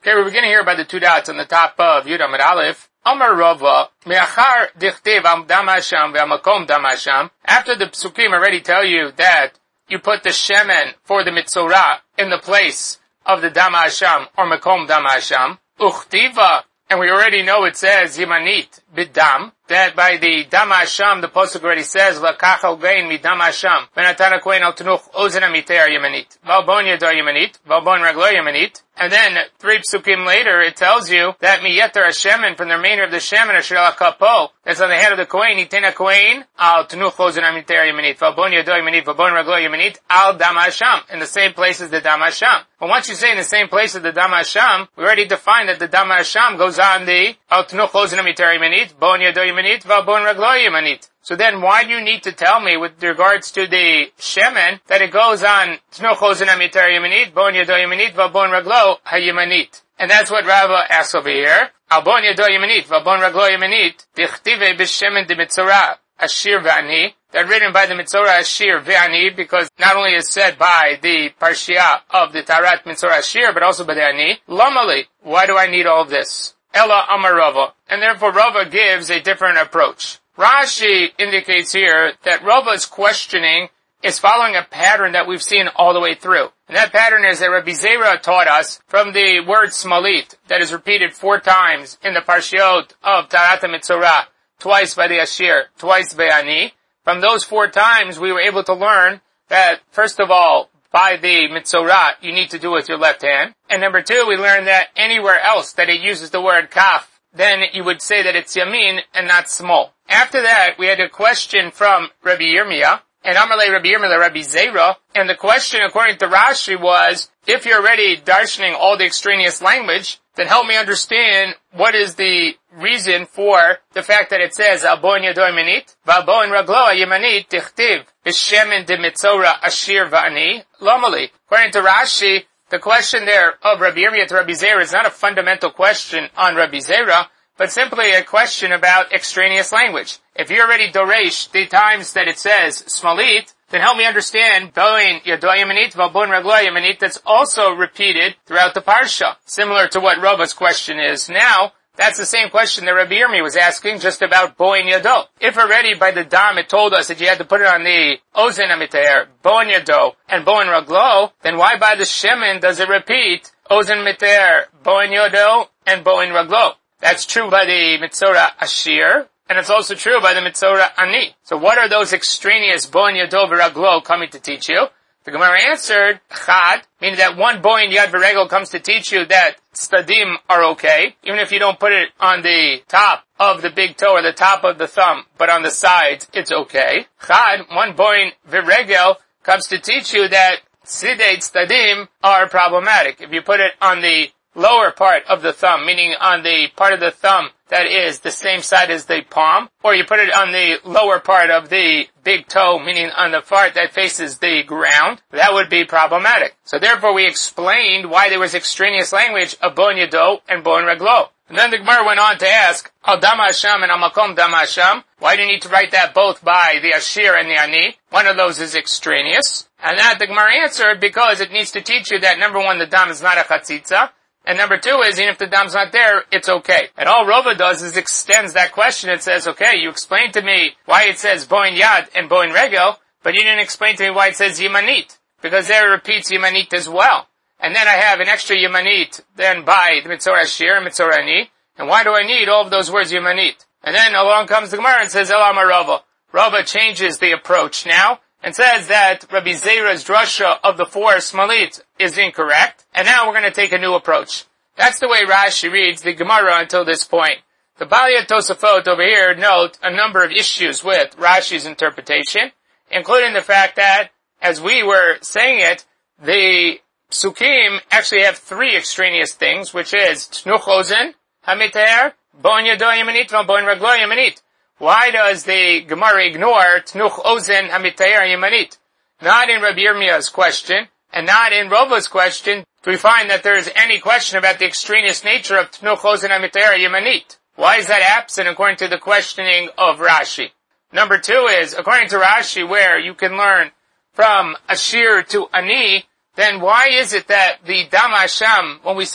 Okay, we're beginning here by the two dots on the top of Yud Amud Aleph. Amar Rava, me'achar dichtiv am dam hasham ve'amakom dam hasham. After the psukim already tell you that you put the shemen for the mitzorah in the place of the dam hasham or makom dam hasham. Uchtiva, and we already know it says yimanit bidam, that by the dam hasham the pasuk already says lakach al gain midam hasham venatan kohen al tenuch ozen amiter yimanit valbon yado yimanit valbon raglo yimanit. And then 3 psukim later, it tells you that miyeter hashemen, from the remainder of the shemen, asher al kapo, that's on the head of the kohen, yitena kohen, al tenuch ozen amiter yimanit, valbon yado yimanit, valbon raglo yimanit, al dam hasham, in the same place as the dam hasham. But once you say in the same place as the dam hasham, we already defined that the dam hasham goes on the al tenuch ozen amiter yimanit, bon yado yimanit, valbon raglo yimanit. So then why do you need to tell me with regards to the shemen that it goes on tenuch ozen amiter yimanit, bon yado yimanit, valbon raglo hayimanit? And that's what Rava asks over here. Al bon yado yimanit, valbon raglo yimanit, dichtive b'shemen de mitzorah ashir ve'ani, that written by the mitzorah ashir ve'ani, because not only is said by the parshia of the tarat mitzorah ashir, but also by the ani. Lamali, why do I need all of this? Ella amar Rava, and therefore Rava gives a different approach. Rashi indicates here that Rava's questioning is following a pattern that we've seen all the way through. And that pattern is that Rabbi Zera taught us from the word smalit that is repeated 4 times in the parshiot of Tarat HaMitzorah, twice by the Ashir, twice by Ani. From those 4 times we were able to learn that, first of all, by the Mitzorah, you need to do it with your left hand. And number 2, we learned that anywhere else that it uses the word kaf, then you would say that it's yamin and not small. After that, we had a question from Rabbi Yirmiyah, and Amalei Rabbi Yirmiyah, Rabbi Zera, and the question according to Rashi was, if you're already darshaning all the extraneous language, then help me understand what is the reason for the fact that it says, Albon Yadoi Manit, Valbon Ragloa Yemanit, Tichtiv, Bishemin de Mitzorah Ashir Va'ani, Lomali. According to Rashi, the question there of Rabbi Yirmiyah to Rabbi Zera is not a fundamental question on Rabbi Zera, but simply a question about extraneous language. If you already doresh the times that it says smalit, then help me understand Boin Yadoy Yamanit, Valbon Ragloy Yamanit, that's also repeated throughout the parsha, similar to what Rava's question is now. That's the same question that Rabbi Yirmiyah was asking just about Boin Yado. If already by the Dam it told us that you had to put it on the Ozen Amiter, Boin Yado, and Boin Raglo, then why by the Shemen does it repeat Ozen Miter, Boin Yado, and Boin Raglo? That's true by the Mitzorah Ashir, and it's also true by the Mitzorah Ani. So what are those extraneous Boin Yado v'Raglo coming to teach you? The Gemara answered, Chad, meaning that one Boin Yad v'Regel comes to teach you that Stadim are okay, even if you don't put it on the top of the big toe or the top of the thumb, but on the sides, it's okay. Chad, one Boin v'Regel comes to teach you that Sidei Stadim are problematic. If you put it on the lower part of the thumb, meaning on the part of the thumb that is the same side as the palm, or you put it on the lower part of the big toe, meaning on the part that faces the ground, that would be problematic. So therefore we explained why there was extraneous language of Bon Yado and Bon Raglo. And then the Gemara went on to ask, Al Dam Hasham and Al Makom Dam Hasham, why do you need to write that both by the Ashir and the Ani? One of those is extraneous. And that the Gemara answered, because it needs to teach you that number 1, the Dam is not a Chatzitza, and number 2 is, even if the dam's not there, it's okay. And all Rava does is extends that question. It says, okay, you explained to me why it says Boin Yad and Boin Regel, but you didn't explain to me why it says Yimanit, because there it repeats Yimanit as well. And then I have an extra Yimanit then by the Mitzorah Ashir and Mitzorah Ani, and why do I need all of those words Yimanit? And then along comes the Gemara and says, Elam Rava. Rava changes the approach now, and says that Rabbi Zera's drasha of the 4 smalit is incorrect, and now we're going to take a new approach. That's the way Rashi reads the Gemara until this point. The Balya Tosafot over here note a number of issues with Rashi's interpretation, including the fact that, as we were saying it, the psukim actually have 3 extraneous things, which is Tnuch Ozen, Hamiter, Bon Yado Yamanit, Bon Raglo Yamanit. Why does the Gemara ignore Tnuch Ozen Hamitayer Yamanit? Not in Rabbi Yirmiyah's question, and not in Rava's question, do we find that there is any question about the extraneous nature of Tnuch Ozen Hamitayer Yamanit. Why is that absent according to the questioning of Rashi? Number 2 is, according to Rashi, where you can learn from Ashir to Ani, then why is it that the Dam Hasham, when we say that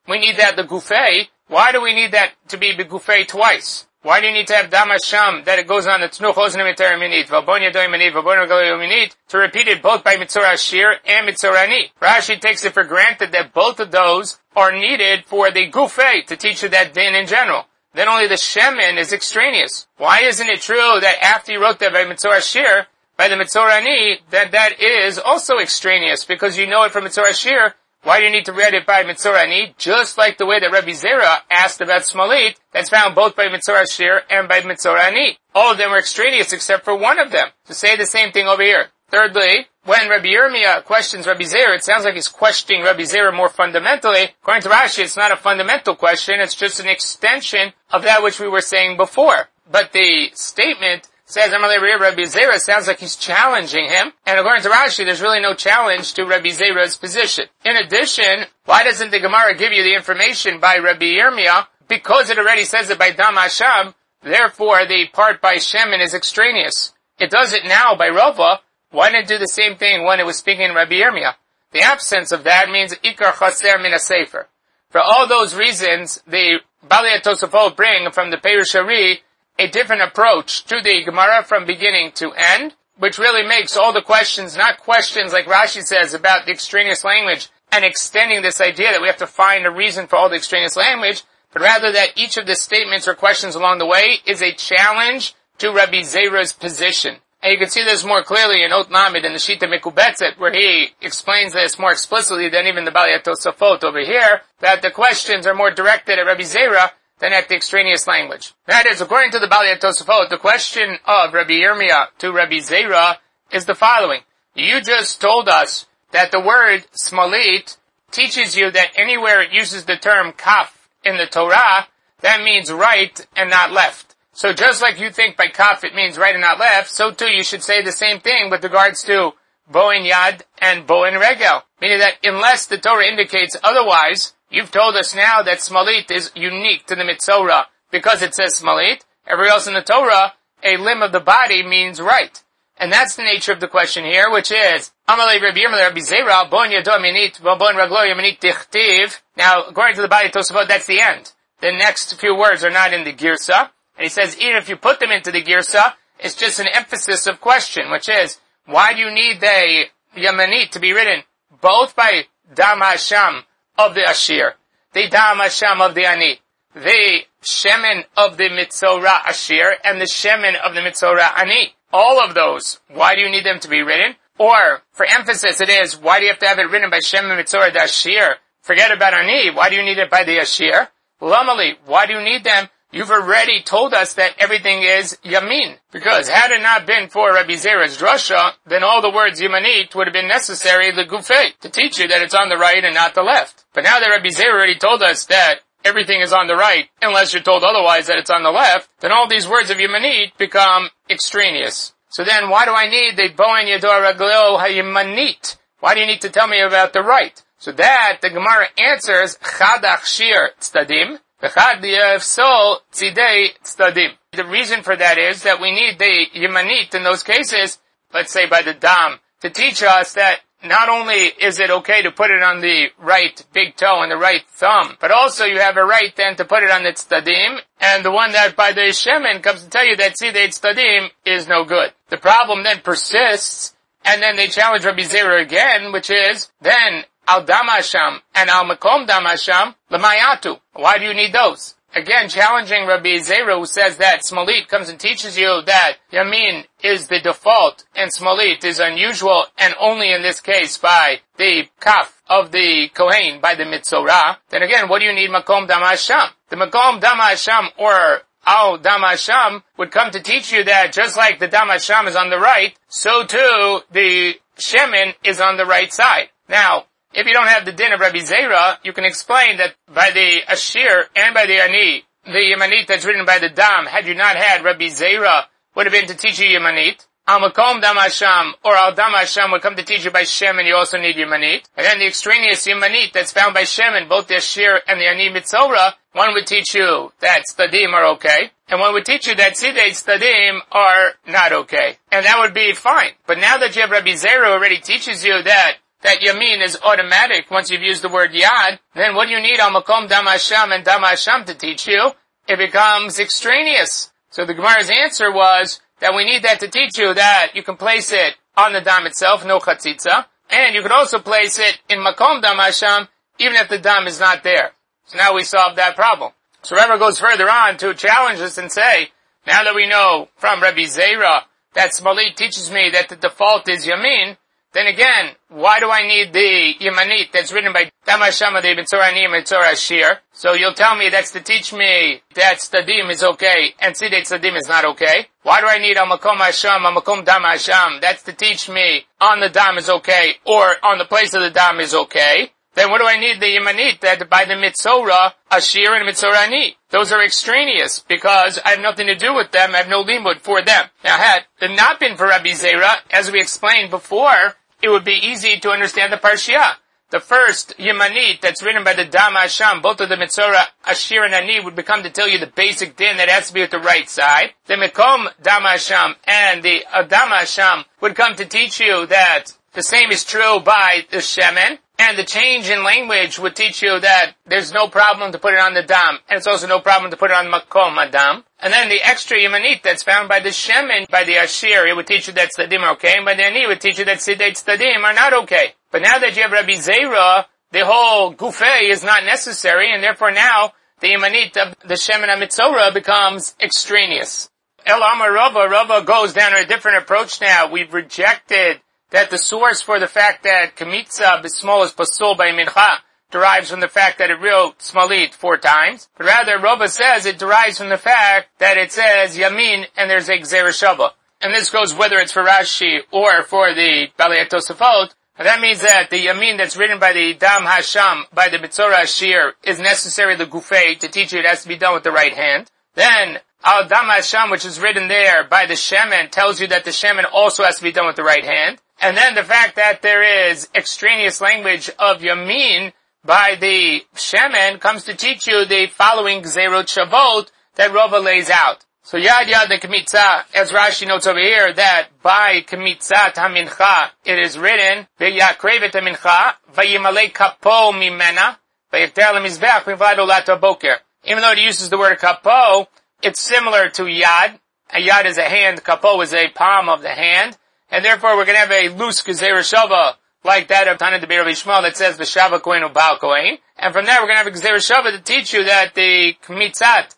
we need that the gufei. Why do we need that to be begufei twice? Why do you need to have dam hasham that it goes on the tnuch ozne miter minit, v'bon yadoy minit, v'bon ragaloy minit, to repeat it both by mitzora ashir and mitzora ani? Rashi takes it for granted that both of those are needed for the gufei to teach you that din in general. Then only the shemen is extraneous. Why isn't it true that after you wrote that by mitzora ashir, by the mitzora ani, that is also extraneous because you know it from mitzora ashir? Why do you need to read it by Mitzora Ani? Just like the way that Rabbi Zera asked about Smolit, that's found both by Mitzora Ashir and by Mitzora Ani. All of them were extraneous except for one of them. So say the same thing over here. Thirdly, when Rabbi Yirmiyah questions Rabbi Zera, it sounds like he's questioning Rabbi Zera more fundamentally. According to Rashi, it's not a fundamental question, it's just an extension of that which we were saying before. But the statement says, Rabbi Zera sounds like he's challenging him. And according to Rashi, there's really no challenge to Rabbi Zera's position. In addition, why doesn't the Gemara give you the information by Rabbi Yirmiyah? Because it already says it by Dam Hasham, therefore the part by Shemin is extraneous. It does it now by Rava. Why didn't it do the same thing when it was speaking Rabbi Yirmiyah? The absence of that means Ikar Chaser Min HaSefer. For all those reasons, the Balei Tosafot bring from the Perush Ari a different approach to the Gemara from beginning to end, which really makes all the questions not questions like Rashi says about the extraneous language and extending this idea that we have to find a reason for all the extraneous language, but rather that each of the statements or questions along the way is a challenge to Rabbi Zera's position. And you can see this more clearly in Ot Lamed in the Shita Mekubetzet, where he explains this more explicitly than even the Balei Tosafot over here, that the questions are more directed at Rabbi Zera than at the extraneous language. That is, according to the Balei Tosafot, the question of Rabbi Yirmiyah to Rabbi Zera is the following. You just told us that the word smalit teaches you that anywhere it uses the term kaf in the Torah, that means right and not left. So just like you think by kaf it means right and not left, so too you should say the same thing with regards to bo and yad and bo and regel. Meaning that unless the Torah indicates otherwise, you've told us now that smalit is unique to the Mitzorah because it says smalit. Everywhere else in the Torah, a limb of the body means right. And that's the nature of the question here, which is, Amalei Rabbi Yirmiyah Rabbi Zera, bon yado minit, bon raglo yaminit tichtiv. Now, according to the Balei Tosafot, that's the end. The next few words are not in the Girsa. And he says, even if you put them into the Girsa, it's just an emphasis of question, which is, why do you need the yaminit to be written both by Dam Hasham of the Ashir, the Dam Hasham of the Ani, the Shemen of the Mitzorah Ashir, and the Shemen of the Mitzorah Ani? All of those, why do you need them to be written? Or, for emphasis, it is, why do you have to have it written by Shemen Mitzorah the Ashir? Forget about Ani, why do you need it by the Ashir? Lamali, why do you need them? You've already told us that everything is Yamin. Because had it not been for Rabbi Zera's drasha, then all the words Yamanit would have been necessary, the gufei, to teach you that it's on the right and not the left. But now that Rabbi Zera already told us that everything is on the right, unless you're told otherwise that it's on the left, then all these words of Yamanit become extraneous. So then why do I need the Boen Yador Raglo HaYamanit? Why do you need to tell me about the right? So that, the Gemara answers, Chad Achshir Tzdadim, V'chad Yefsol Tzidei Tzdadim. The reason for that is that we need the Yamanit in those cases, let's say by the Dam, to teach us that not only is it okay to put it on the right big toe and the right thumb, but also you have a right then to put it on the Tzdadim, and the one that by the Shemen comes to tell you that Tzidei Tzdadim is no good. The problem then persists, and then they challenge Rabbi Zera again, which is, then, Al Dam Hasham and Al Makom Dam Hasham, L'mayatu. Why do you need those? Again, challenging Rabbi Zera, who says that Smalit comes and teaches you that Yamin is the default and Smalit is unusual and only in this case by the kaf of the Kohen, by the Mitzorah. Then again, what do you need Makom Dam Hasham? The Makom Dam Hasham or Al Dam Hasham would come to teach you that just like the Dam Hasham is on the right, so too the Shemin is on the right side. Now, if you don't have the din of Rabbi Zera, you can explain that by the Ashir and by the Ani, the Yamanit that's written by the Dam, had you not had Rabbi Zera, would have been to teach you Yamanit. Al Makom Dam Hasham or Al Dam Hasham would come to teach you by Shem, and you also need Yamanit. And then the extraneous Yamanit that's found by Shem in both the Ashir and the Ani Mitzorah, one would teach you that Tzdadim are okay, and one would teach you that Tzidei Tzdadim are not okay. And that would be fine. But now that you have Rabbi Zera already teaches you that that yamin is automatic once you've used the word yad, then what do you need al makom dam hasham and dam hasham to teach you? It becomes extraneous. So the Gemara's answer was that we need that to teach you that you can place it on the dam itself, no chatzitza, and you can also place it in makom dam hasham, even if the dam is not there. So now we solved that problem. So Rebbe goes further on to challenge us and say, now that we know from Rabbi Zera that Smalit teaches me that the default is yamin, then again, why do I need the Yamanit that's written by Dam Hasham de Mitzorah Ani Mitzorah Ashir? So you'll tell me that's to teach me that Tzadim is okay and Sidei Tzadim is not okay. Why do I need Al Makom Hasham, Al Makom Dam Hasham? That's to teach me on the Dam is okay or on the place of the Dam is okay. Then what do I need the Yamanit that by the Mitzorah Ashir and Mitzorah Ani? Those are extraneous because I have nothing to do with them. I have no limud for them. Now had it not been for Rabbi Zera, as we explained before, it would be easy to understand the Parshiah. The first Yamanit that's written by the Dam Hasham, both of the Mitzorah Ashir and Ani would become to tell you the basic din that has to be with the right side. The Mekom Dam Hasham and the Dam Hasham would come to teach you that the same is true by the Shemen. And the change in language would teach you that there's no problem to put it on the dam, and it's also no problem to put it on makom adam. And then the extra yamanit that's found by the shemen, by the ashir, it would teach you that tzadim are okay, and by the ani it would teach you that sidei tzadim are not okay. But now that you have Rabbi Zera, the whole gufei is not necessary, and therefore now the yamanit of the shemen HaMitzorah becomes extraneous. El Amar Rava goes down to a different approach now. We've rejected that the source for the fact that Kemitza B'Smol is Pasul by Mincha derives from the fact that it wrote Smalit 4 times. But rather, Rava says it derives from the fact that it says Yamin and there's a Gzera Shava. And this goes whether it's for Rashi or for the Balei Tosafot. That means that the Yamin that's written by the Dam Hasham, by the Mitzorah Ashir, is necessary the Gufei to teach you it has to be done with the right hand. Then, Al Dam Hasham, which is written there by the Shemen, tells you that the Shemen also has to be done with the right hand. And then the fact that there is extraneous language of Yamin by the Shemen comes to teach you the following Gzerot Shavot that Rava lays out. So Yad the Kemitza, as Rashi notes over here, that by Kemitzat HaMincha it is written, V'yakrevet HaMincha, V'yimalei Kapo Mimena, V'yakter LaMizbeach Mivad Olat HaBoker. Even though it uses the word Kapo, it's similar to Yad. A Yad is a hand, Kapo is a palm of the hand. And therefore, we're going to have a loose Gezerah Shava, like that of Tana Debir Shmuel that says V'shava Kohen Ubal Kohen. And from there, we're going to have a Gezerah Shava to teach you that the Kmitzat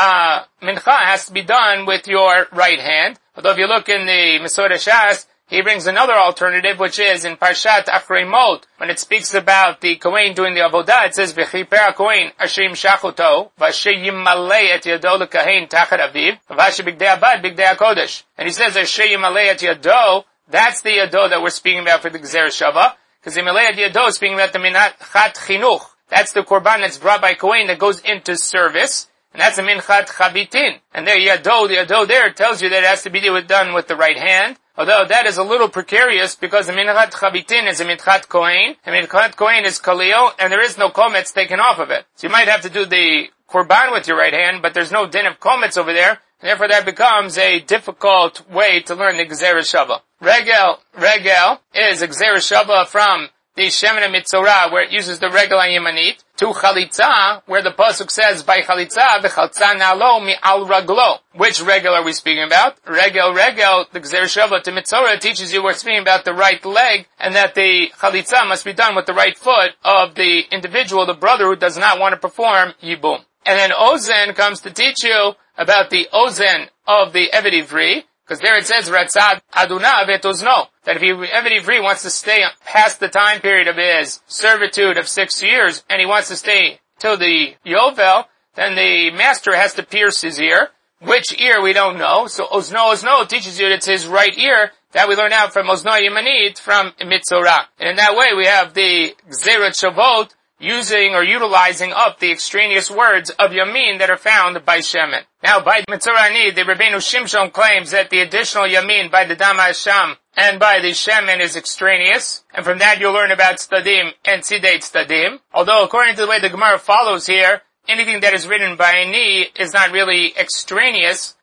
Mincha has to be done with your right hand. Although if you look in the Mesorah Shas, he brings another alternative, which is in Parshat Achrei Mot, when it speaks about the Kohen doing the Avodah, it says, V'chiper HaKohen asher yimshachoto, v'asher yimalei et yado l'kahen tachat aviv, v'asher bigdei abad bigdei HaKodesh. And he says, asher yimalei et yado, that's the yado that we're speaking about for the Gzerah Shava, because yimalei et yado is speaking about the minchat chinuch. That's the korban that's brought by Kohen that goes into service, and that's a minchat chavitin. And there, the yado there tells you that it has to be done with the right hand. Although that is a little precarious because the minchat chavitin is a minchat kohen, and minchat kohen is kalil, and there is no kometz taken off of it. So you might have to do the korban with your right hand, but there's no din of kometz over there, and therefore that becomes a difficult way to learn the Gzerah Shava. Regel is a Gzerah Shava from the Shemen HaMitzorah, where it uses the regel and yamanit, to chalitza, where the pasuk says, by chalitza, v'chaltza nalo mi'al raglo. Which regel are we speaking about? Regel, the Gzerah Shava to Mitzorah teaches you we're speaking about the right leg, and that the chalitza must be done with the right foot of the individual, the brother who does not want to perform yibum. And then Ozen comes to teach you about the Ozen of the Eved Ivri, because there it says, Ratzad Aduna Vetozno, that if Eved Ivri wants to stay past the time period of his servitude of 6 years, and he wants to stay till the Yovel, then the master has to pierce his ear. Which ear we don't know, so Ozno teaches you that it's his right ear, that we learn out from Ozno Yamanit from Mitzorah. And in that way we have the Gzerah Shavot, using or utilizing up the extraneous words of Yamin that are found by Shemen. Now, by Mitzorah Ani, the Rabbeinu Shimshon claims that the additional Yamin by the Dam Hasham and by the Shemen is extraneous, and from that you'll learn about Tzadim and Sidei Tzadim. Although, according to the way the Gemara follows here, anything that is written by Ani is not really extraneous,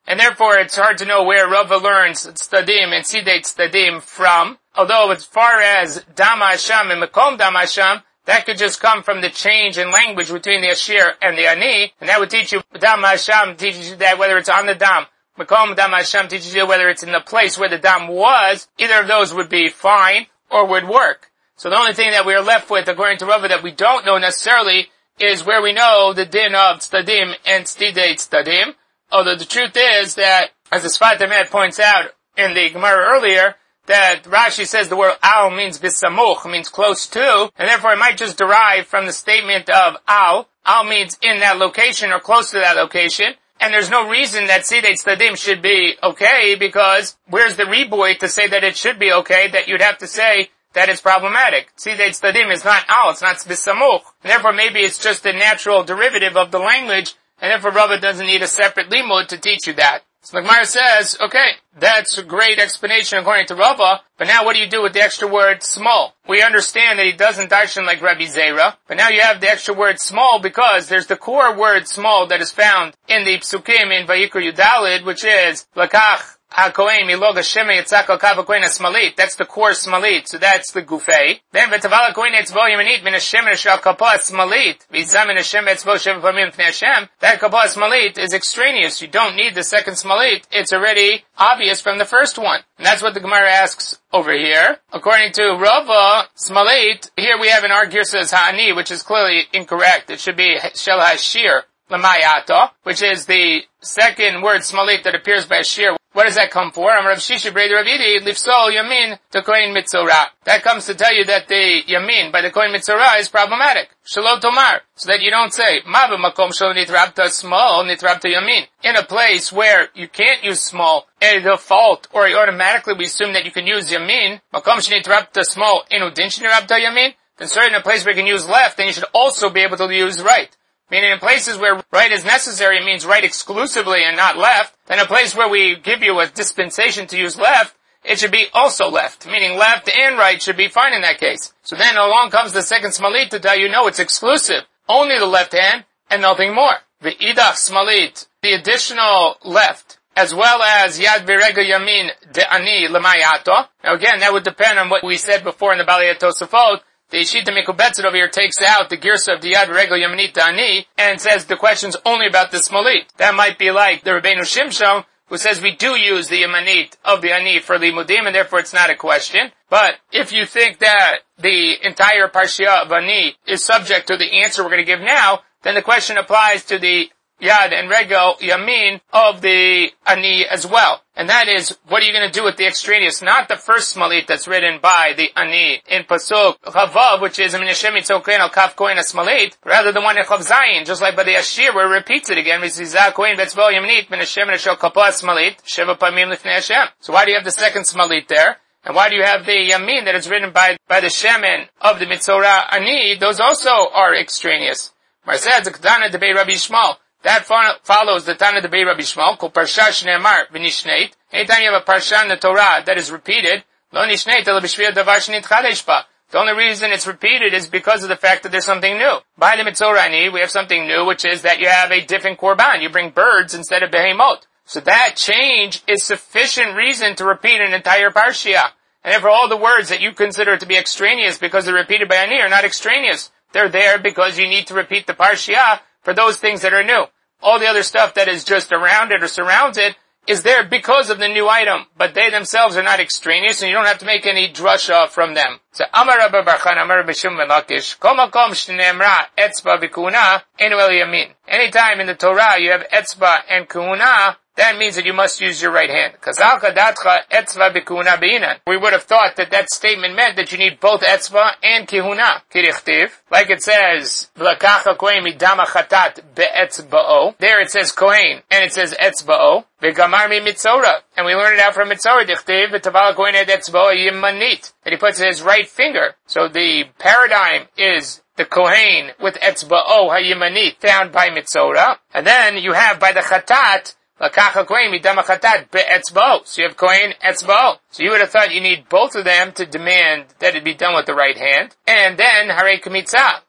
And therefore it's hard to know where Rava learns Tzadim and Sidei Tzadim from. Although as far as Dam Hasham and Makom Dam Hasham, that could just come from the change in language between the Ashir and the Ani, and that would teach you, Dam Hasham teaches you that whether it's on the Dam, Makom Dam Hasham teaches you whether it's in the place where the Dam was, either of those would be fine or would work. So the only thing that we are left with, according to Rava, that we don't know necessarily is where we know the din of Tzadim and Tzidei Tzadim, although the truth is that, as the Sfat Emet points out in the Gemara earlier, that Rashi says the word al means bisamuch, means close to, and therefore it might just derive from the statement of al. Al means in that location or close to that location, and there's no reason that Sidei Tzadim should be okay, because where's the riboy to say that it should be okay, that you'd have to say that it's problematic. Sidei Tzadim is not al, it's not bisamuch, and therefore maybe it's just a natural derivative of the language, and therefore Rava doesn't need a separate limud to teach you that. So the Gemara says, okay, that's a great explanation according to Rava, but now what do you do with the extra word small? We understand that he doesn't darshan like Rabbi Zera, but now you have the extra word small because there's the core word small that is found in the Psukim in Vayikra Yudalid, which is Lakach HaKohen Milog Hashem Yitzak Al Kav HaKohen HaSmalit. That's the core Smalit, so that's the Gufei. Then V'taval HaKohen Etzbo Yemanit Min Hashem Shal Kapo HaSmalit V'izam Min Hashem Etzbo Sheva Pamim Fnei Hashem. That Kapo HaSmalit is extraneous. You don't need the second Smalit. It's already obvious from the first one. And that's what the Gemara asks over here. According to Rava, Smalit, here we have an Ar Girsas Ha'ani, which is clearly incorrect. It should be Shel HaShir L'Mayata, which is the second word Smalit that appears by Shir. What does that come for? Rav Shisha Brei Ravidi Lifsol Yamin to Kohen Mitzorah. That comes to tell you that the Yamin by the Kohen Mitzorah is problematic. Shalot Tomar. So that you don't say, Ma b'makom shelo nitrabta small, nitrabta Yamin. In a place where you can't use small, a default, or automatically we assume that you can use Yamin, makom shenitrabta small, inu din shenirabta Yamin, then certainly in a place where you can use left, then you should also be able to use right. Meaning in places where right is necessary, it means right exclusively and not left. Then a place where we give you a dispensation to use left, it should be also left. Meaning left and right should be fine in that case. So then along comes the second Smalit to tell you, no, it's exclusive. Only the left hand and nothing more. The Idach Smalit, the additional left, as well as Yad V'Regel Yamin De'ani L'Mayato. Now again, that would depend on what we said before in the Balei Tosafot. The Shita Mikubetzet over here takes out the Girsa of the Yad Regel Yamanit Ani and says the question's only about the Smalit. That might be like the Rabbeinu Shimshon, who says we do use the Yamanit of the Ani for Limudim, and therefore it's not a question. But if you think that the entire Parsha of Ani is subject to the answer we're going to give now, then the question applies to the Yad and Regel Yamin of the Ani as well. And that is, what are you going to do with the extraneous? Not the first Smalit that's written by the Ani in Pasuk Chavav, which is Min Hashem Yitzok Kohen Al Kav Kohen HaSmalit, rather the one in Chav Zayin, just like by the Ashir where it repeats it again, V'zizah Kohen Betzbo Yaminit Min Hashem Shel Kapo HaSmalit, Sheva Pamim Lifnei Hashem. So why do you have the second Smalit there? And why do you have the Yamin that is written by the Shemen of the Mitzorah Ani? Those also are extraneous. Marseah Zekdana Debei Rabbi Yishmael. That follows the Tana Debei Rabbi Yishmael, called Parsha Shneimar V'nishneit. Anytime you have a Parsha in the Torah that is repeated, Lo nishneit ela b'shvil davar shenitchadesh ba. The only reason it's repeated is because of the fact that there's something new. By the Mitzorah Ani, we have something new, which is that you have a different korban. You bring birds instead of behemot. So that change is sufficient reason to repeat an entire Parsha. And therefore all the words that you consider to be extraneous because they're repeated by Ani are not extraneous. They're there because you need to repeat the Parsha for those things that are new. All the other stuff that is just around it or surrounds it is there because of the new item, but they themselves are not extraneous, and you don't have to make any drasha from them. So, Amar Rabbi Barchan, Amar Rabbi Shimon ben Lakish, Kol makom shneimra etzba v'kuhuna enu el yamin. Anytime in the Torah you have etzba and kuhuna, that means that you must use your right hand. We would have thought that that statement meant that you need both etzva and kihuna. Kirichtiv. Like it says, there it says kohen, and it says etzba'o. And we learn it out from Mitzorah. And he puts his right finger. So the paradigm is the kohen with etzba'o hayimanit found by Mitzorah. And then you have by the chatat, so you have kohen, etzba'o. So you would have thought you need both of them to demand that it be done with the right hand. And then, hare kmitza.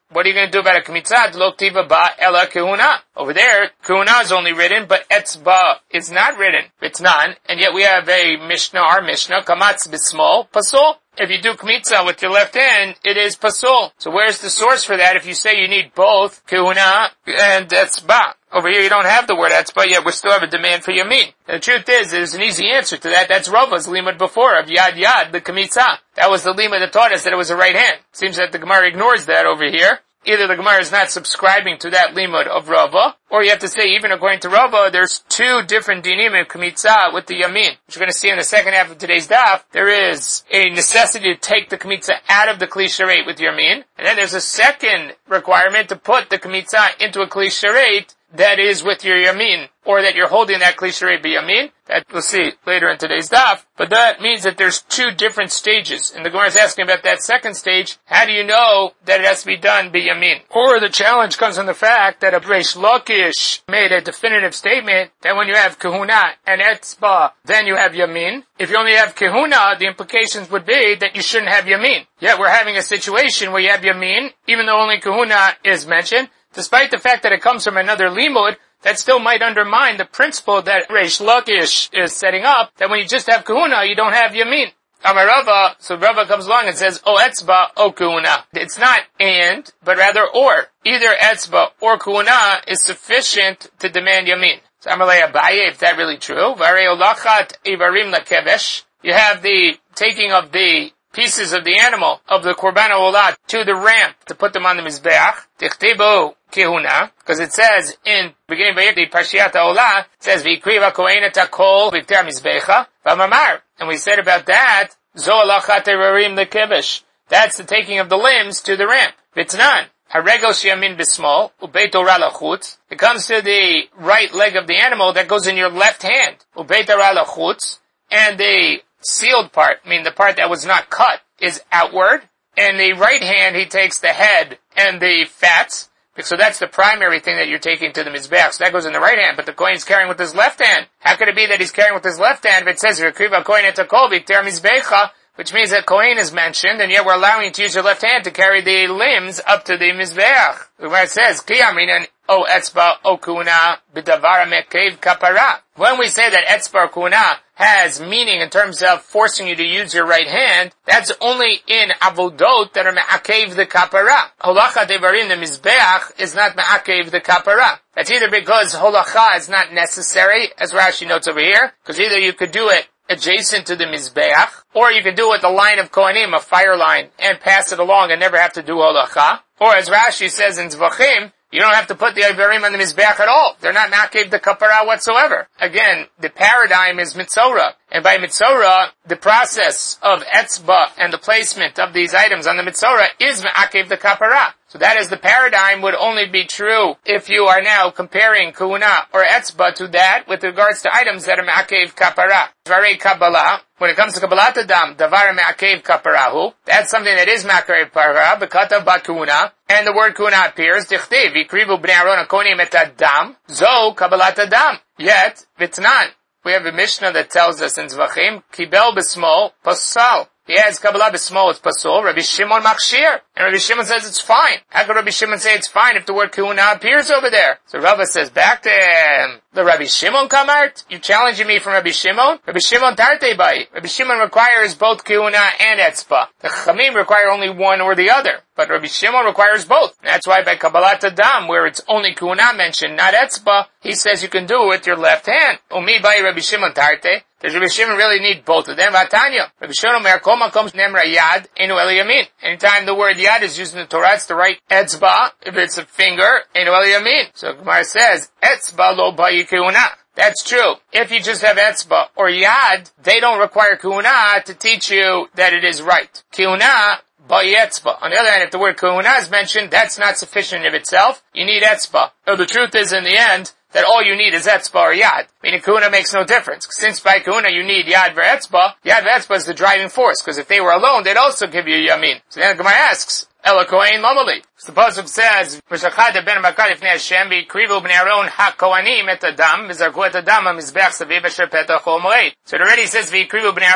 what are you going to do about a kmitzah? Lo ktiva ba ela kehuna. Over there, kehuna is only written, but etzba is not written. It's none, and yet we have a Mishnah, our Mishnah, kamatz bismol, pasul. If you do kmitza with your left hand, it is pasul. So where's the source for that if you say you need both kehuna and etzba? Over here you don't have the word etzba, yet we still have a demand for yamin. And the truth is, there's an easy answer to that. That's Rava's limud before of yad, the kmitza. That was the limud that taught us that it was a right hand. Seems that the Gemara ignores that over here. Either the Gemara is not subscribing to that limud of Rava, or you have to say, even according to Rava, there's two different dinim in kmitza with the yamin. Which you're going to see in the second half of today's daf. There is a necessity to take the kmitza out of the kli sharet with yamin, and then there's a second requirement to put the kmitza into a kli sharet that is with your yamin, or that you're holding that kli sharet biyamin. That we'll see later in today's daf. But that means that there's two different stages. And the Gemara is asking about that second stage. How do you know that it has to be done biyamin? Or the challenge comes from the fact that Reish Lakish made a definitive statement that when you have kahuna and etzba, then you have yamin. If you only have kahuna, the implications would be that you shouldn't have yamin. Yet we're having a situation where you have yamin, even though only kahuna is mentioned. Despite the fact that it comes from another limud, that still might undermine the principle that Reish Lakish is setting up, that when you just have kahuna, you don't have yamin. Amar Rava, so Rava comes along and says, o etzba, o kahuna. It's not and, but rather or. Either etzba or kahuna is sufficient to demand yamin. So Amalei Abaye, if that's really true, Varei olachat ivarim lakevesh, you have the taking of the pieces of the animal, of the korban olah, to the ramp, to put them on the mizbeach, tichtibu kehuna, because it says in beginning of the Parshiat Olah, it says v'ikriva kohen et hakol v'ter mizbecha v'mamar. And we said about that, zo alachat erarim lekevesh. That's the taking of the limbs to the ramp. V'tznan. Haregel sheyamin bismol, ubeit ora lachutz. It comes to the right leg of the animal that goes in your left hand. Ubeit ora lachutz. And the sealed part, I mean the part that was not cut, is outward. And the right hand, he takes the head and the fats. So that's the primary thing that you're taking to the mizbeach. So that goes in the right hand, but the kohen's carrying with his left hand. How could it be that he's carrying with his left hand if it says, Rekriva kohen et hakol v'ter mizbecha, which means that kohen is mentioned, and yet we're allowing you to use your left hand to carry the limbs up to the mizbeach. Where it says, Ki aminan o etzba o kuna b'davar mekev kapara. When we say that etzba or kuna has meaning in terms of forcing you to use your right hand, that's only in avodot that are me'akev the kapara. Holacha devarim the mizbeach is not me'akev the kapara. That's either because holacha is not necessary, as Rashi notes over here, because either you could do it adjacent to the mizbeach, or you could do it with a line of kohanim, a fire line, and pass it along and never have to do holacha. Or as Rashi says in Zvachim, you don't have to put the ivarim on the mizbeach at all. They're not ma'akev the kapara whatsoever. Again, the paradigm is mitzorah. And by mitzorah, the process of etzba and the placement of these items on the mitzorah is ma'akev the kapara. So that is the paradigm would only be true if you are now comparing kahuna or etzba to that with regards to items that are ma'akev kapara. Dvarei Kabbalah, when it comes to Kabbalat Adam, davar ma'akev kaparahu, that's something that is ma'akev kapara, bekatav bat kahuna, and the word kahuna appears, dichtiv, yikrivu bnei Aaron hakohanim et adam, zo Kabbalat Adam. Yet, v'tnan, we have a Mishnah that tells us in Zvachim, kibel b'smol, pasal. He adds Kabbalah b'smol, it's pasul. Rabbi Shimon machshir. And Rabbi Shimon says it's fine. How could Rabbi Shimon say it's fine if the word kahuna appears over there? So Rava says back to the Rabbi Shimon kamart? You challenging me from Rabbi Shimon? Rabbi Shimon tarte bai. Rabbi Shimon requires both kahuna and etzba. The Chamim require only one or the other. But Rabbi Shimon requires both. And that's why by Kabbalat Adam, where it's only kahuna mentioned, not etzba, he says you can do it with your left hand. Umi bai Rabbi Shimon tarte. Does Rabbi Shimon really need both of them? Vatanya. Rabbi Shimon Omer kol makom nemra yad enu el yamin. Anytime the word yad is used in the Torah, it's the right etzba. If it's a finger, enu el yamin. So Gemara says, etzba lo bayi kahuna. That's true. If you just have etzba or yad, they don't require kahuna to teach you that it is right. Kahuna bayi etzba. On the other hand, if the word kahuna is mentioned, that's not sufficient of itself. You need etzba. So the truth is, in the end, that all you need is etzba or yad. Meaning kahuna makes no difference. Since by kahuna you need yad v'etzba, yad v'etzba is the driving force. Because if they were alone, they'd also give you yamin. So then the Gemara asks, Ela kohen lamali. So the pasuk says, "V'shachad ben makar ifnei Hashem v'ikrivu bnei Aaron ha-kohanim et adam v'zarku et adam ha-mizbeach saviv asher petach ol moed." So it already says v'ikrivu bnei Aaron.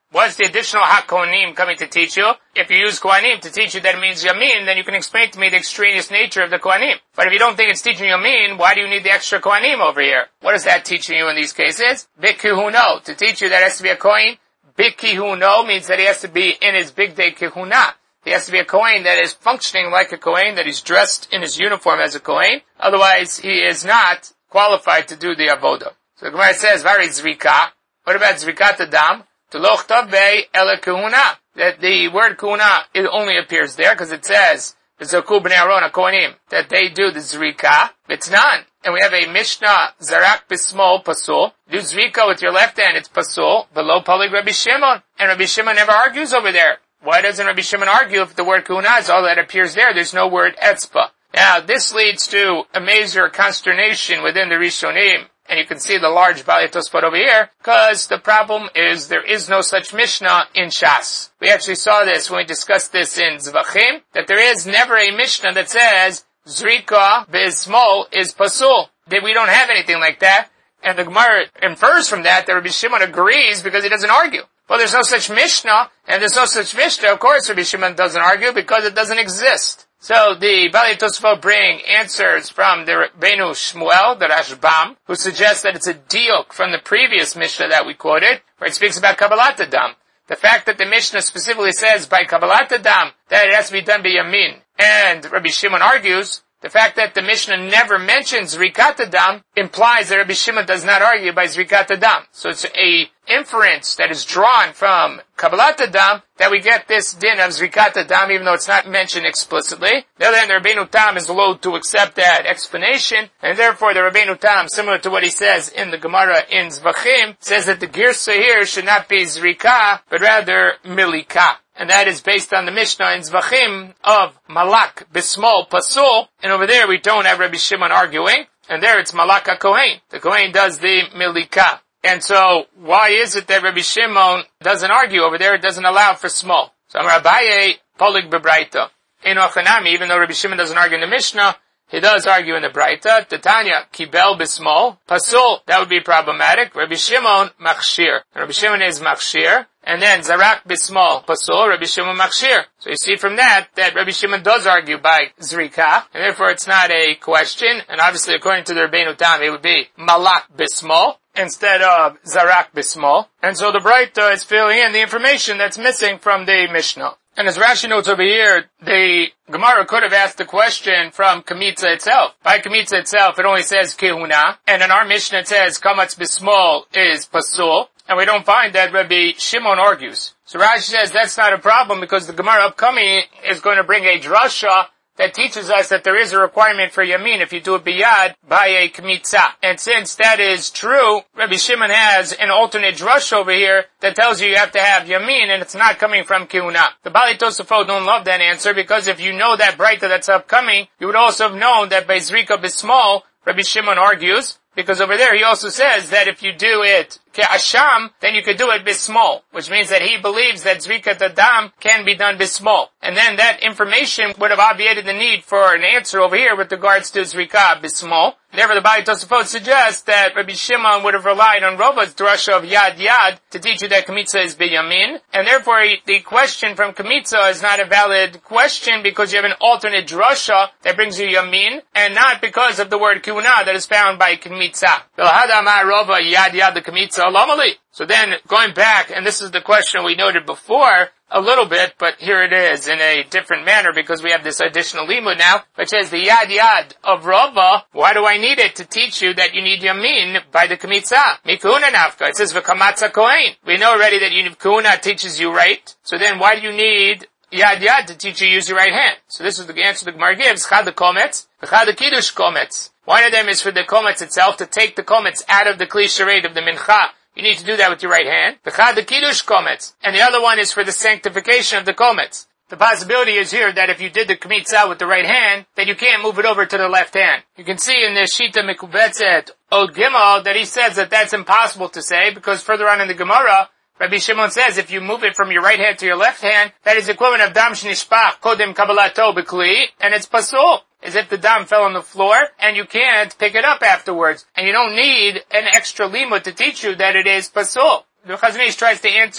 What's the additional HaKohanim coming to teach you? If you use Kohanim to teach you that it means Yamin, then you can explain to me the extraneous nature of the Kohanim. But if you don't think it's teaching Yamin, why do you need the extra Kohanim over here? What is that teaching you in these cases? B'kihuno, to teach you that it has to be a Kohen. B'kihuno means that he has to be in his big day kihuna. He has to be a Kohen that is functioning like a Kohen, that he's dressed in his uniform as a Kohen. Otherwise, he is not qualified to do the Avodah. So the Gemara says, Vari Zrika. What about Zrikat Adam? To loch tavei ele kahuna. That the word kahuna, it only appears there because it says, V'zoku b'nei Aaron HaKohanim, that they do the Zrika. It's none. And we have a Mishnah, Zarak Bismol Pasul. Do Zrika with your left hand, it's Pasul. Below Polig Rabbi Shimon. And Rabbi Shimon never argues over there. Why doesn't Rabbi Shimon argue if the word kahuna is all that appears there? There's no word etzba. Now, this leads to a major consternation within the Rishonim. And you can see the large Baalei Tosfot over here, because the problem is there is no such Mishnah in Shas. We actually saw this when we discussed this in Zvachim, that there is never a Mishnah that says, Zrika B'Smol is Pasul. That we don't have anything like that. And the Gemara infers from that Rabbi Shimon agrees because he doesn't argue. Well, there's no such Mishnah, and there's no such Mishnah, of course Rabbi Shimon doesn't argue because it doesn't exist. So the Baalei Tosfot bring answers from the Rabbeinu Shmuel, the Rashbam, who suggests that it's a diuk from the previous Mishnah that we quoted, where it speaks about Kabbalat Adam. The fact that the Mishnah specifically says by Kabbalat Adam that it has to be done by Yamin, and Rabbi Shimon argues, the fact that the Mishnah never mentions Zrikat Adam implies that Rabbi Shimon does not argue by Zrikat Adam. So it's a inference that is drawn from Kabbalat Adam that we get this din of Zrikat Adam even though it's not mentioned explicitly. The other hand, the Rabbeinu Tam is loath to accept that explanation, and therefore the Rabbeinu Tam, similar to what he says in the Gemara in Zvachim, says that the Girsa here should not be Zrika, but rather Milika. And that is based on the Mishnah in Zvachim of Malak Bismol Pasul. And over there we don't have Rabbi Shimon arguing. And there it's Malak HaKohen. The Kohen does the Milika. And so why is it that Rabbi Shimon doesn't argue over there? It doesn't allow for small. So Amar Abaye Polig Bebraita. Enochanami, even though Rabbi Shimon doesn't argue in the Mishnah, he does argue in the Braita. Titania, Kibel Bismol, Pasul, that would be problematic. Rabbi Shimon, Machshir. Rabbi Shimon is Machshir. And then Zarak Bismol, Pasul, Rabbi Shimon Machshir. So you see from that Rabbi Shimon does argue by Zrika, and therefore it's not a question. And obviously according to the Rabbeinu Tam, it would be Malak Bismol instead of Zarak Bismol. And so the Braita is filling in the information that's missing from the Mishnah. And as Rashi notes over here, the Gemara could have asked the question from Kamitza itself. By Kamitza itself, it only says Kehuna, and in our Mishnah it says Kamatz Bismol is Pasul, and we don't find that Rabbi Shimon argues. So Rashi says that's not a problem because the Gemara upcoming is going to bring a drasha that teaches us that there is a requirement for Yamin if you do it biyad by a Kmitza. And since that is true, Rabbi Shimon has an alternate drush over here that tells you have to have Yamin and it's not coming from Kehuna. The Baalei Tosafot don't love that answer because if you know that Braita that's upcoming, you would also have known that by Zrika Bismol, Rabbi Shimon argues, because over there he also says that if you do it ke'asham, then you could do it bismol, which means that he believes that Zrikat Adam can be done bismol. And then that information would have obviated the need for an answer over here with regards to Zrika bismol. Therefore, the Baalei Tosafot suggests that Rabbi Shimon would have relied on Rava's drasha of Yad Yad to teach you that Kamitza is Binyamin, and therefore the question from Kamitza is not a valid question because you have an alternate drasha that brings you Yamin, and not because of the word Kuna that is found by Kamitza. Rava Yad Yad the Kamitza Alamali. So then, going back, and this is the question we noted before, a little bit, but here it is in a different manner because we have this additional limud now, which is the Yad Yad of Rava. Why do I need it to teach you that you need Yamin by the Kamitza? Mikuna Nafka. It says V'kamatza Kohen. We know already that Kuna teaches you right. So then why do you need Yad Yad to teach you use your right hand? So this is the answer the Gemara gives. Chad the Kometz, Chad the Kiddush Kometz. One of them is for the Kometz itself, to take the Kometz out of the Kli Sharet of the Mincha. You need to do that with your right hand. V'chad the Kiddush Kometz. And the other one is for the sanctification of the Kometz. The possibility is here that if you did the Kmitza with the right hand, that you can't move it over to the left hand. You can see in the Shita Mekubetzet Od Gimel that he says that that's impossible to say because further on in the Gemara, Rabbi Shimon says if you move it from your right hand to your left hand, that is equivalent of Dam Shnishpach Kodem Kabbalato B'Kli, and it's Pasul. As if the dam fell on the floor, and you can't pick it up afterwards. And you don't need an extra limud to teach you that it is pasul. The Chazon Ish tries to answer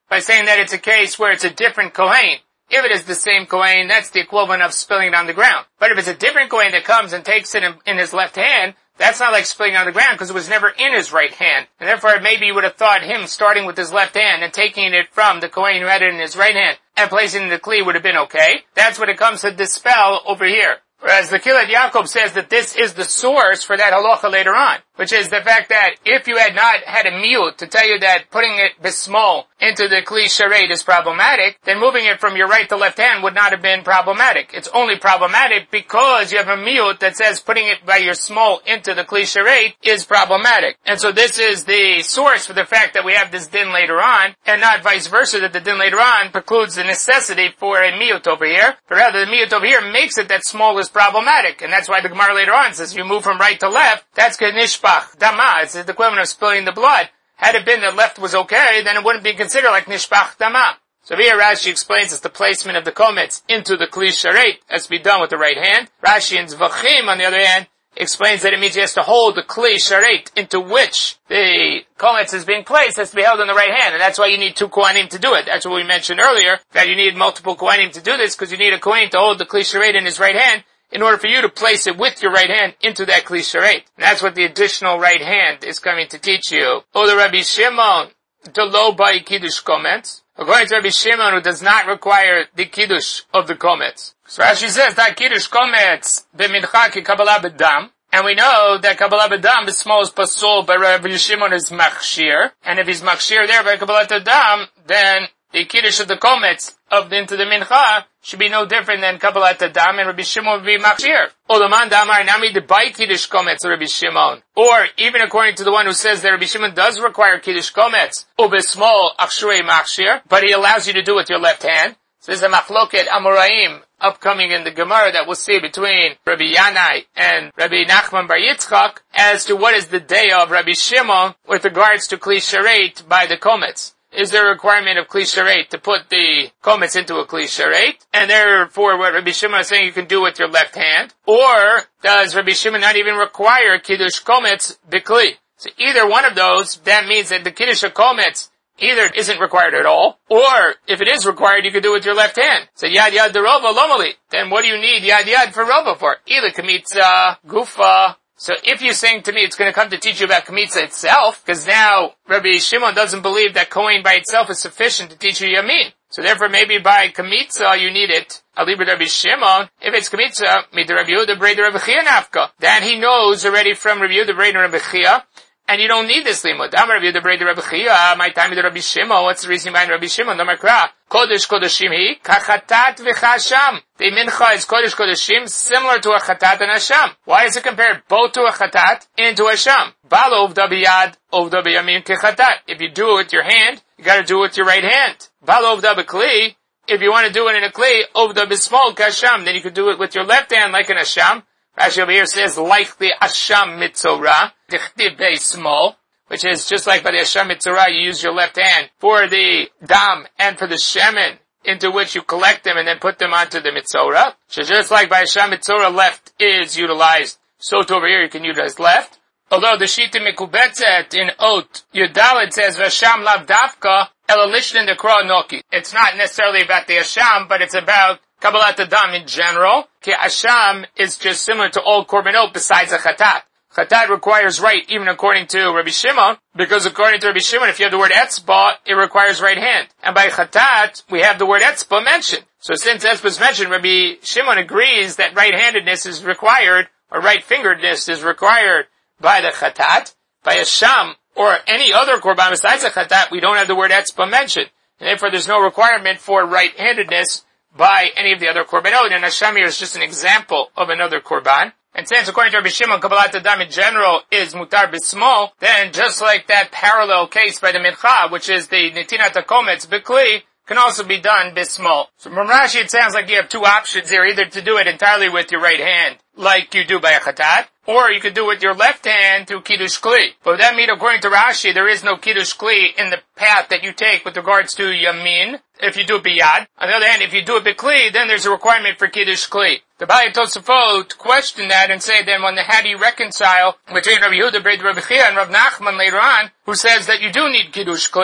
by saying that it's a case where it's a different Kohen. If it is the same Kohen, that's the equivalent of spilling it on the ground. But if it's a different Kohen that comes and takes it in his left hand, that's not like spilling it on the ground because it was never in his right hand. And therefore maybe you would have thought him starting with his left hand and taking it from the Kohen who had it in his right hand and placing it in the Kli would have been okay. That's when it comes to dispel over here. Whereas the Kilat Yaakov says that this is the source for that halacha later on, which is the fact that if you had not had a miyut to tell you that putting it bismol into the Kli Sharet is problematic, then moving it from your right to left hand would not have been problematic. It's only problematic because you have a miyut that says putting it by your small into the Kli Sharet is problematic. And so this is the source for the fact that we have this din later on, and not vice versa, that the din later on precludes the necessity for a miyut over here, but rather the miyut over here makes it that small is problematic. And that's why the Gemara later on says you move from right to left, that's nishpach dama. It's the equivalent of spilling the blood. Had it been that left was okay, then it wouldn't be considered like nishpach dama. So here Rashi explains it's the placement of the komets into the Kli Sharet has to be done with the right hand. Rashi in Zvachim, on the other hand, explains that it means he has to hold the Kli Sharet into which the komets is being placed has to be held in the right hand, and that's why you need two Kohanim to do it. That's what we mentioned earlier, that you need multiple Kohanim to do this, because you need a Kohen to hold the Kli Sharet in his right hand, in order for you to place it with your right hand into that Kli Sharet. And that's what the additional right hand is coming to teach you. O the Rabbi Shimon, the low by Kiddush komets. According to Rabbi Shimon, who does not require the Kiddush of the komets. So Rashi says that Kiddush komets b'mincha ki Kabbalah b'dam. And we know that Kabbalah b'dam b'smol is pasul by Rabbi Shimon is machshir. And if he's machshir there by Kabbalah b'dam, then the Kiddush of the komets into the mincha should be no different than Kabbalat Adam, and Rabbi Shimon would be machshir. Olaman damar nami the by Kiddush komets Rabbi Shimon. Or even according to the one who says that Rabbi Shimon does require Kiddush komets, ubesmol achrei machshir, but he allows you to do it with your left hand. So there's a machloket Amoraim upcoming in the Gemara that we'll see between Rabbi Yanai and Rabbi Nachman Bar Yitzchak as to what is the day of Rabbi Shimon with regards to Kli Sharet by the komets. Is there a requirement of Kli Sharet to put the komets into a Kli Sharet? And therefore what Rabbi Shimon is saying you can do with your left hand? Or does Rabbi Shimon not even require Kiddush komets b'Kli? So either one of those, that means that the Kiddush of komets either isn't required at all, or if it is required, you can do it with your left hand. So yad yad derova lomali. Then what do you need yad yad for rova for? Either kamitza, gufa. So if you're saying to me it's going to come to teach you about kamitza itself, because now Rabbi Shimon doesn't believe that kohen by itself is sufficient to teach you yamin. So therefore maybe by kamitza you need it. Alibra Rabbi Shimon, if it's kamitza, meet the Rabbi Yehuda Breder Rabbi Chia nafka. Then he knows already from Rabbi Yehuda Breder Rabbi Chia, and you don't need this limud. Amar Rabbi Yehuda Breder Rabbi Chia, my time with Rabbi Shimon. What's the reason behind Rabbi Shimon? Damar Kra. Kodesh Kodeshim hi, kachatat v'chasham. The mincha is Kodesh Kodeshim, similar to a chatat and a sham. Why is it compared both to a chatat and to a sham? Balo uvda biyad, uvda biyamin kechatat. If you do it with your hand, you gotta do it with your right hand. Balo uvda b'kli, if you want to do it in a kli, uvda b'smol kasham, then you can do it with your left hand like an asham. Rashi over here says, like the asham mitzorah, dichtiv bei small, which is just like by the asham mitzorah, you use your left hand for the dam and for the shemen, into which you collect them and then put them onto the mitzorah. So just like by asham mitzorah, left is utilized, so to over here you can utilize left. Although the Shita Mikubetzet in Ot Yudalit says, Vasham lav dafka, elalishnin dekra noki. It's not necessarily about the asham, but it's about Kabbalat Adam in general. Ki asham is just similar to all korbanot besides a chatat. Chatat requires right, even according to Rabbi Shimon, because according to Rabbi Shimon, if you have the word etzba, it requires right hand. And by chatat, we have the word etzba mentioned. So since etzba is mentioned, Rabbi Shimon agrees that right-handedness is required, or right-fingeredness is required by the chatat. By a sham, or any other korban besides a chatat, we don't have the word etzba mentioned. And therefore there's no requirement for right-handedness by any of the other korbanot. And Hashem here is just an example of another korban. And since according to Rabbi Shimon, Kabbalat Adam in general is mutar b'smol, then just like that parallel case by the mincha, which is the netinat hakomets b'kli, can also be done b'smol. So from Rashi it sounds like you have two options here, either to do it entirely with your right hand, like you do by a chatat, or you could do it with your left hand through Kiddush Kli. But that means, according to Rashi, there is no Kiddush Kli in the path that you take with regards to Yamin, if you do it biyad. On the other hand, if you do it b'Kli, then there's a requirement for Kiddush Kli. The Bali Tosafot question that and say, then how do you reconcile between Rabbi Yehuda Breder Rabbi Chia and Rav Nachman later on, who says that you do need Kiddush Kli?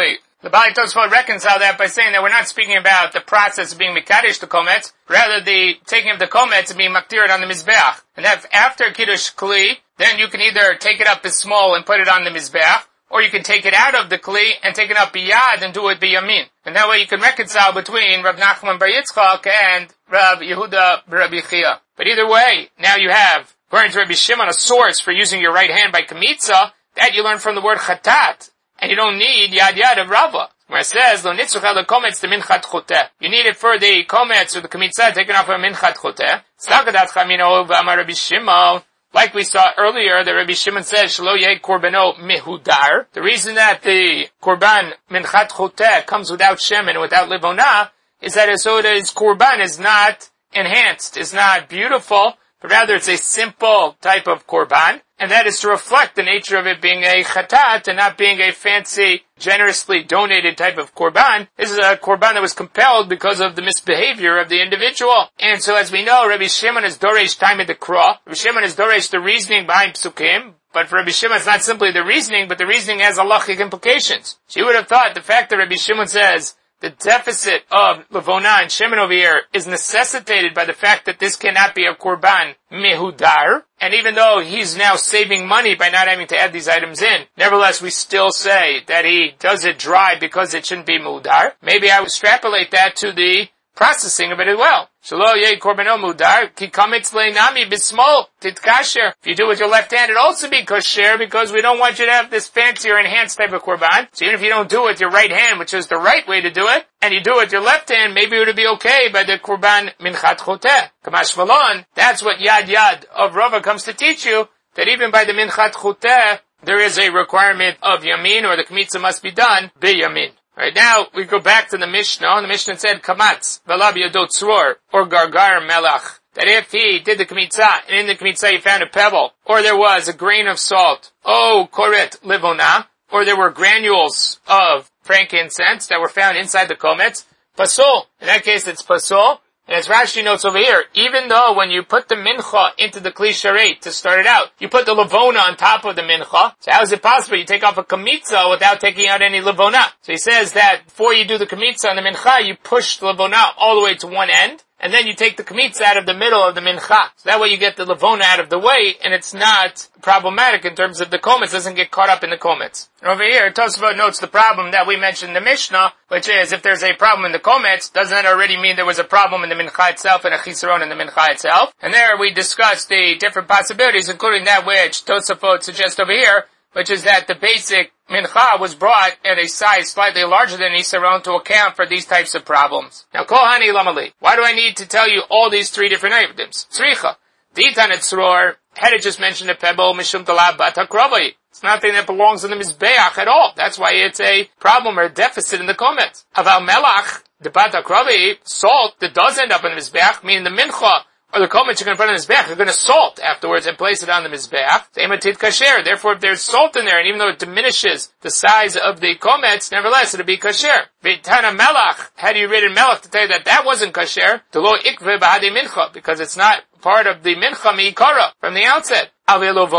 The Bali Tosfot reconcile that by saying that we're not speaking about the process of being Mikadesh the Kometz, rather the taking of the Kometz and being Maktirat on the Mizbeach. And that after Kiddush Kli, then you can either take it up as small and put it on the Mizbeach, or you can take it out of the Kli and take it up biyad and do it biyamin. And that way you can reconcile between Rav Nachman bar Yitzchak and Rav Yehuda bar Rabbi Chia. But either way, now you have, according to Rabbi Shimon, a source for using your right hand by Kamitza, that you learn from the word Chatat. And you don't need Yad of Rava. Where it says, Lo nitzuch el kometz the minchat choteh. You need it for the kometz or the Kamitza taken off of minchat choteh. Stakadat chamino v'amar Rabbi Shimon. Like we saw earlier, that Rabbi Shimon says, Shelo yeh korbano mehudar. The reason that the korban minchat choteh comes without shem and without livona is that his korban is not enhanced, is not beautiful, but rather it's a simple type of korban, and that is to reflect the nature of it being a chatat and not being a fancy, generously donated type of korban. This is a korban that was compelled because of the misbehavior of the individual. And so as we know, Rabbi Shimon is doresh time of the krah. Rabbi Shimon is doresh the reasoning behind psukim. But for Rabbi Shimon, it's not simply the reasoning, but the reasoning has halachic implications. So you would have thought the fact that Rabbi Shimon says the deficit of Levona and Shemen over here is necessitated by the fact that this cannot be a korban mehudar. And even though he's now saving money by not having to add these items in, nevertheless we still say that he does it dry because it shouldn't be mudar. Maybe I would extrapolate that to the processing of it as well. Shelo yeh korbano mudar, ki kametz leinami bismol titkasher. If you do it with your left hand, it also be kosher because we don't want you to have this fancy or enhanced type of korban. So even if you don't do it with your right hand, which is the right way to do it, and you do it with your left hand, maybe it would be okay by the korban minchat choteh. Kamash malon, that's what Yad of Rava comes to teach you, that even by the minchat choteh, there is a requirement of yamin, or the kmitza must be done bi yamin. Right now, we go back to the Mishnah, and the Mishnah said, Kamatz, V'alav Yadot Tzror, or Gargar Melach. That if he did the Kmitza, and in the Kmitza he found a pebble, or there was a grain of salt, Koret Livona, or there were granules of frankincense that were found inside the Kometz, Pasul. In that case, it's Pasul. And as Rashi notes over here, even though when you put the mincha into the kli sharet to start it out, you put the levona on top of the mincha, so how is it possible you take off a kamitza without taking out any levona? So he says that before you do the kamitza on the mincha, you push the levona all the way to one end, and then you take the kamitza out of the middle of the mincha. So that way you get the levona out of the way, and it's not problematic in terms of the kometz, doesn't get caught up in the kometz. And over here, Tosafot notes the problem that we mentioned in the Mishnah, which is if there's a problem in the kometz, doesn't that already mean there was a problem in the mincha itself and a chisaron in the mincha itself? And there we discussed the different possibilities, including that which Tosafot suggests over here, which is that the basic mincha was brought at a size slightly larger than Isaron to account for these types of problems. Now, kol hani lamali. Why do I need to tell you all these three different items? Tzricha. Ditan etzror. Had it just mentioned a pebble, mishum talav bat hakrovai. It's nothing that belongs in the mizbeach at all. That's why it's a problem or a deficit in the comments. Aval melach, the bat hakrovai, salt that does end up in the mizbeach, meaning the mincha, or the kometz you're going to put on the mizbeach, you're going to salt afterwards and place it on the mizbeach. Ematit kasher. Therefore, if there's salt in there, and even though it diminishes the size of the kometz, nevertheless, it'll be kasher. V'tana melach. Had you written melach to tell you that wasn't kasher? To lo ikve b'hadi mincha, because it's not part of the mincha mi'ikara from the outset. On the other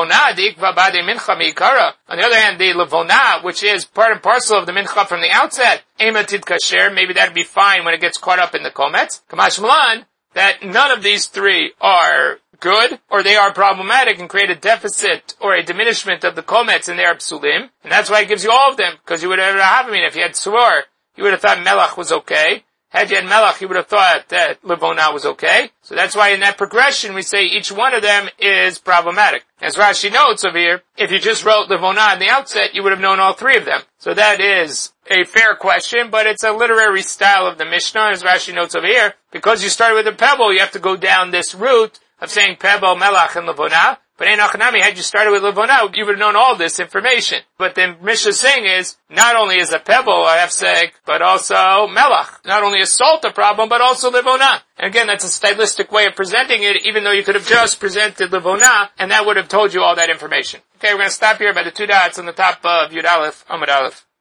hand, the levona, which is part and parcel of the mincha from the outset, ematit kasher, maybe that'd be fine when it gets caught up in the kometz. Kamash malan, that none of these three are good, or they are problematic and create a deficit or a diminishment of the kometz and they are psulim. And that's why it gives you all of them, because you would have, if you had tzror, you would have thought melach was okay. Had you had melach, you would have thought that levona was okay. So that's why in that progression we say each one of them is problematic. As Rashi notes over here, if you just wrote levona in the outset, you would have known all three of them. So that is a fair question, but it's a literary style of the Mishnah, as Rashi notes over here. Because you started with a pebble, you have to go down this route of saying pebble, melach, and levona. But in Achanami, had you started with levona, you would have known all this information. But the Mishnah is saying is, not only is a pebble a hefsek, but also melach. Not only is salt a problem, but also levona. And again, that's a stylistic way of presenting it, even though you could have just presented levona, and that would have told you all that information. Okay, we're going to stop here by the two dots on the top of Yud Aleph, Amud Aleph.